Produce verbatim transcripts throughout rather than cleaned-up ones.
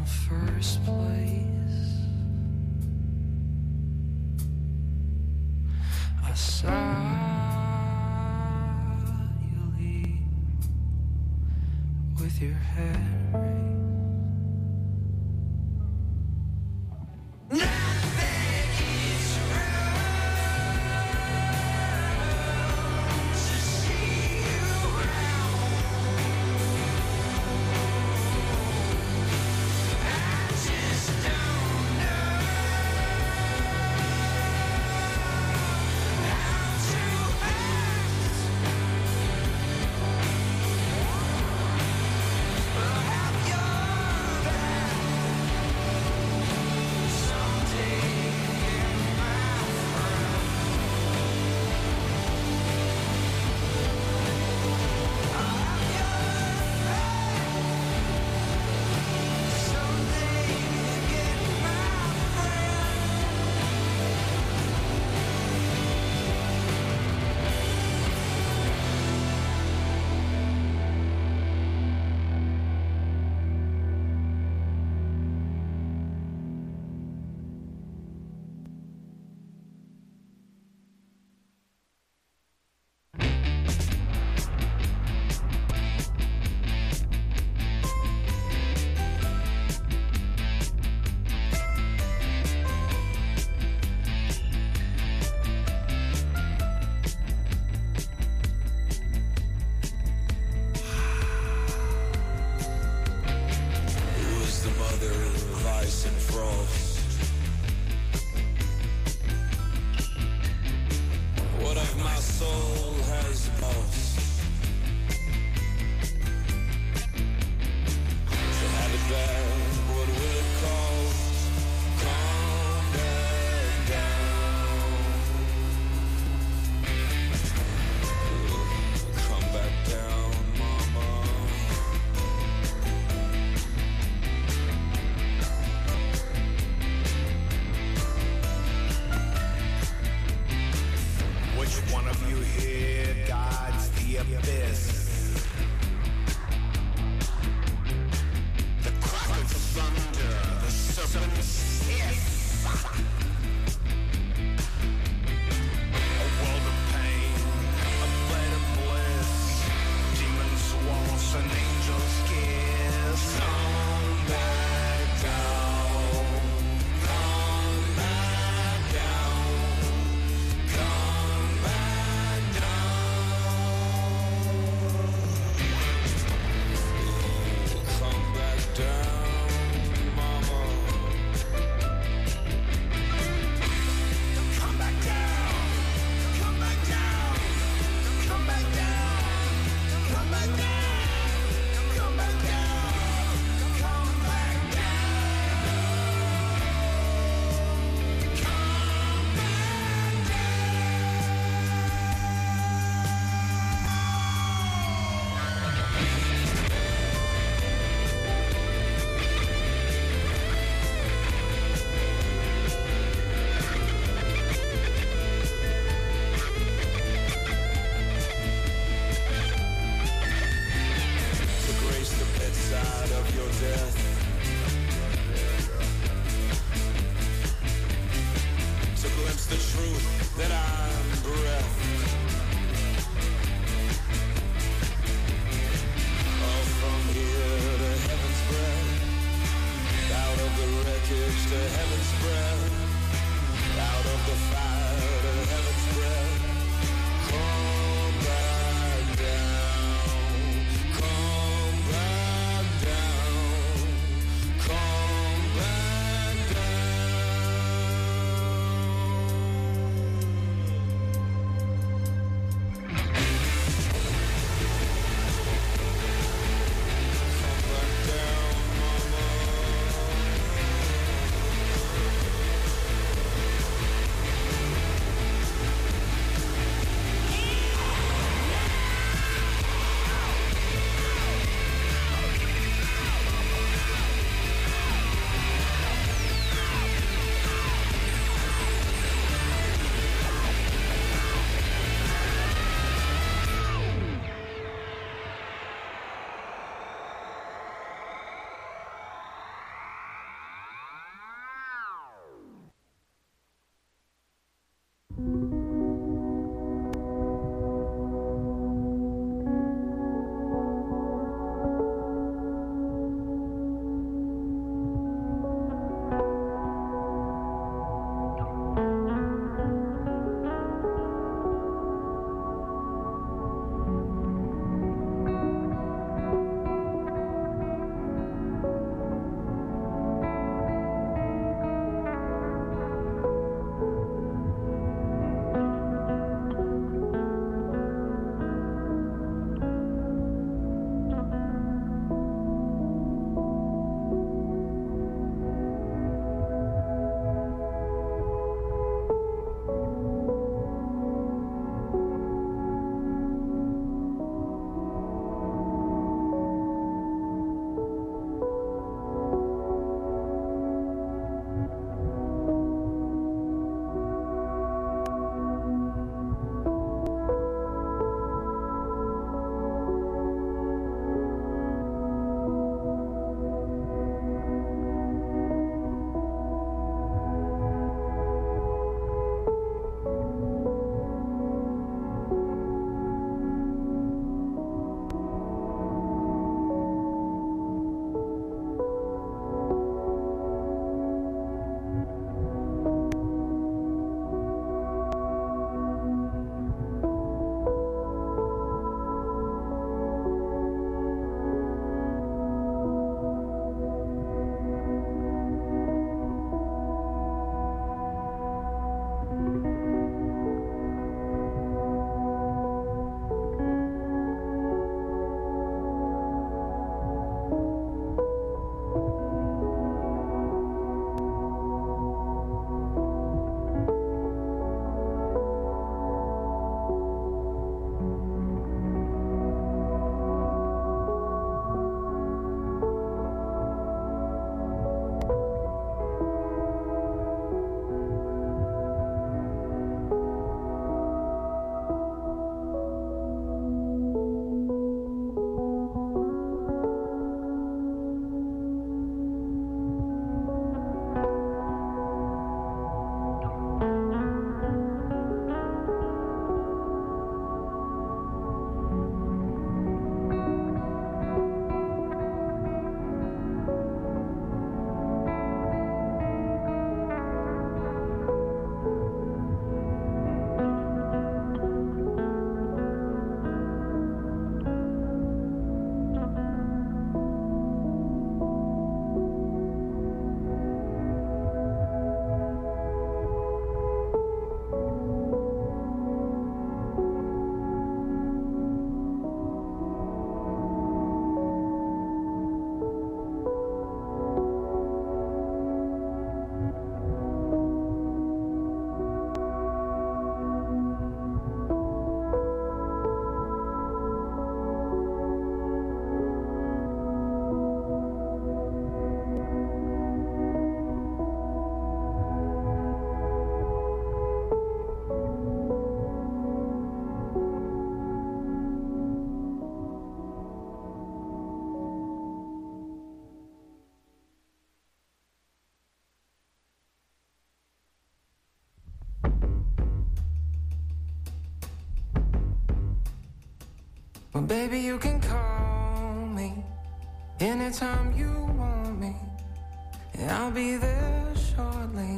the first place. I saw you leave with your head raised. Well, baby, you can call me anytime you want me, and I'll be there shortly.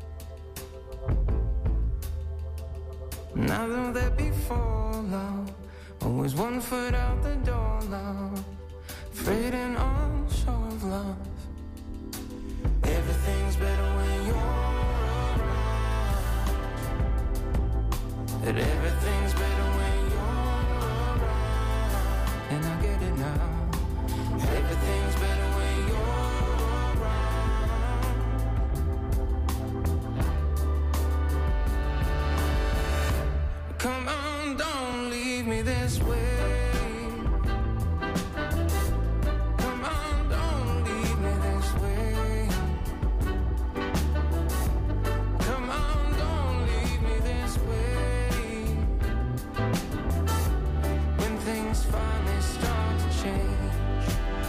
And I know that before, love, always one foot out the door, love, afraid and unsure of love. Everything's better when you're around, that everything's better when you're around, and I get it now. Everything's better when you're around. Come on, don't leave me this way. Come on, don't leave me this way. Come on, don't leave me this way. When things finally start to change,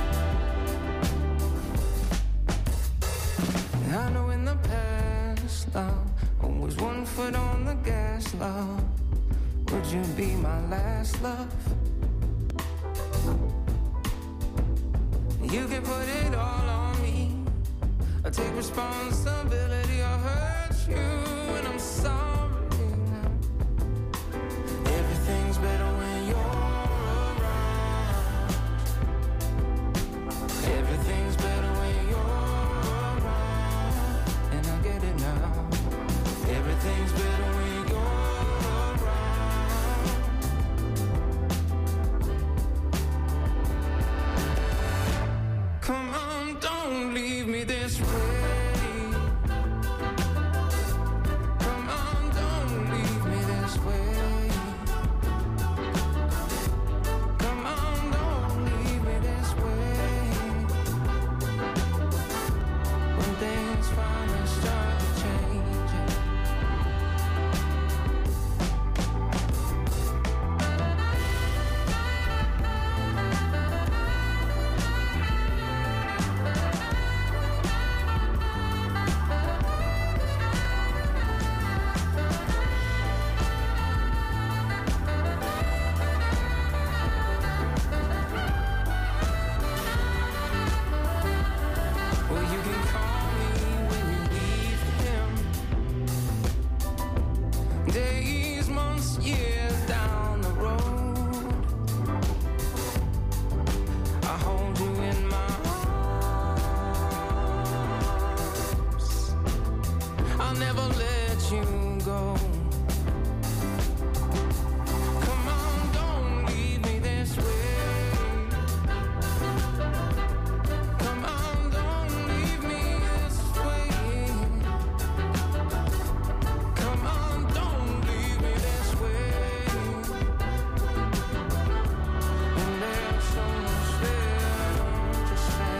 I know in the past, love, always one foot on the gas, love. Would you be my last love? You can put it all on me. I take responsibility. I hurt you and I'm sorry now. Everything's better when you're around. Everything's better when you're around, and I get it now. Everything's better when you're Come on, don't leave me this way. Come on, don't leave me this way. Come on, don't leave me this way. When things finally start to change. Days, months, years down the road, I hold you in my arms. I'll never let you go. Come on, don't leave me this way. Come on, don't leave me this way. Come on, don't leave me this way. And there's so much there to say.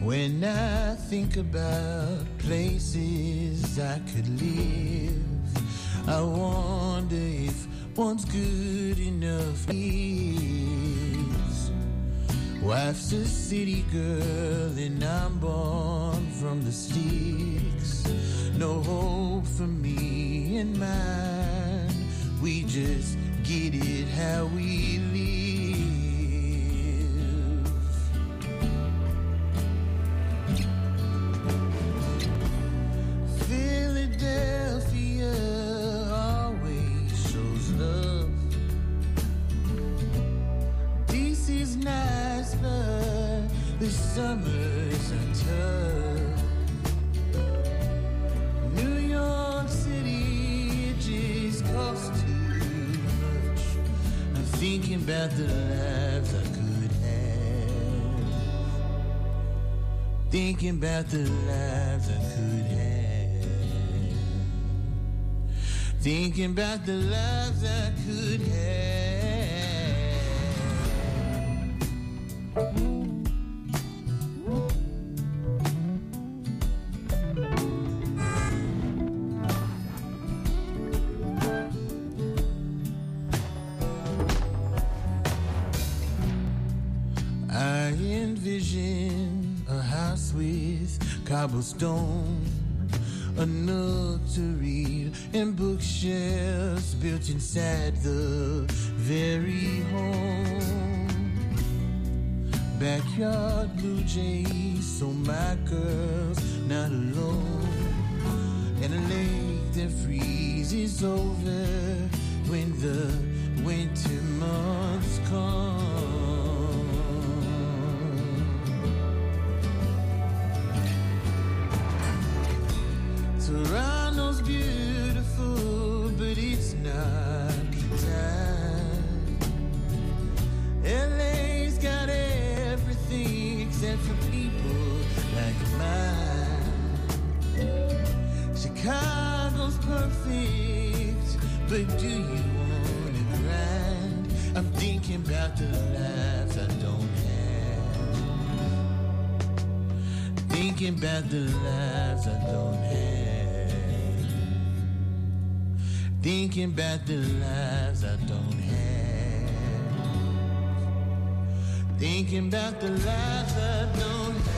When I think about places I could live, I wonder if one's good enough is. Wife's a city girl and I'm born from the sticks. No hope for me and mine. We just get it how we live. Philadelphia always shows love. D C's nice, but the summers are tough. New York City, it just costs too much. I'm thinking about the lives I could have. Thinking about the lives I could have. Thinking about the lives I could I envision a house with cobblestone, a nook to read, and bookshelves built inside the very home. Backyard blue jays, so my girl's not alone. And a lake that freezes over when the winter months come. Toronto's beautiful, but it's not time. L A's got everything except for people like mine. Chicago's perfect, but do you wanna grind? I'm thinking about the lives I don't have. Thinking about the lives I don't have. Thinking about the lives I don't have. Thinking about the lives I don't have.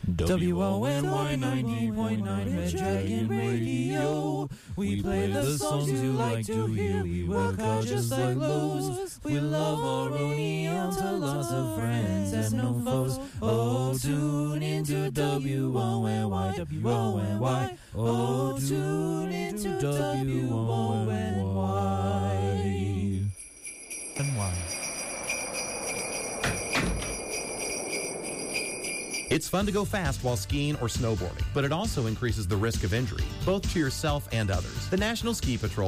W O N Y ninety point nine Red Dragon Radio. We play the songs you like to hear. We work hard just like Lowe's. We love our O'Neill to lots of friends and no foes. Oh, tune into W O N Y, W O N Y. Oh, tune into W O N Y. And why? It's fun to go fast while skiing or snowboarding, but it also increases the risk of injury, both to yourself and others. The National Ski Patrol